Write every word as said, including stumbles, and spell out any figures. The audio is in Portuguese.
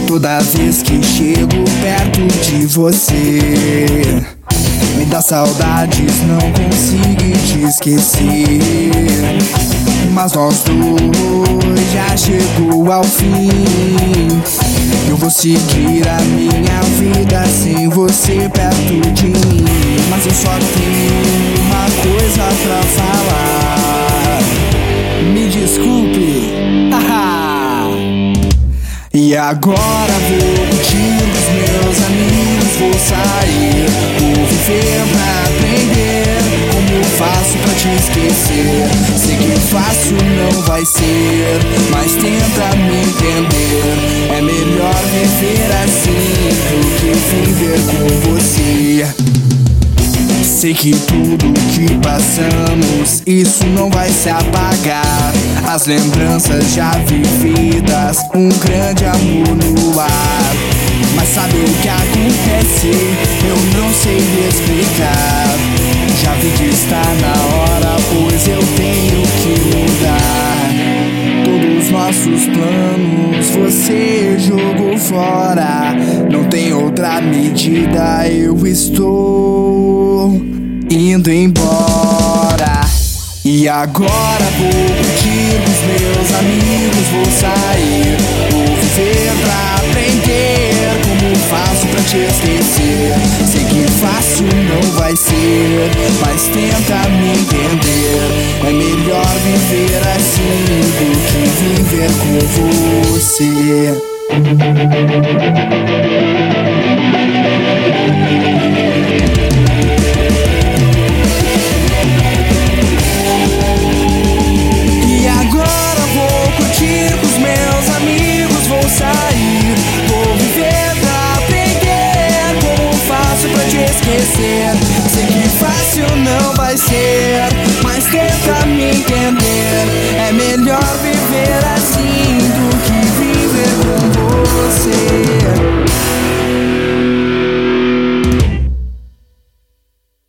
Toda vez que chego perto de você, me dá saudades, não consigo te esquecer. Mas nós dois já chegou ao fim. Eu vou seguir a minha vida sem você perto de mim. Mas eu só tenho uma coisa pra falar. Me desculpe. E agora vou curtir os meus amigos, vou sair, vou viver pra aprender como eu faço pra te esquecer. Sei que fácil não vai ser, mas tenta me entender. É melhor viver assim do que viver com você. Sei que tudo que passamos, isso não vai se apagar. As lembranças já vividas, um grande amor no ar. Mas sabe o que acontece? Eu não sei explicar. Já vi que está na hora, pois eu tenho que mudar. Todos os nossos planos você jogou fora. Não tem outra medida, eu estou indo embora. E agora vou curtir os meus amigos, vou sair, vou viver pra aprender como faço pra te esquecer. Sei que fácil não vai ser, mas tenta me entender. É melhor viver assim do que viver com você. Sei que fácil não vai ser, mas tenta me entender. É melhor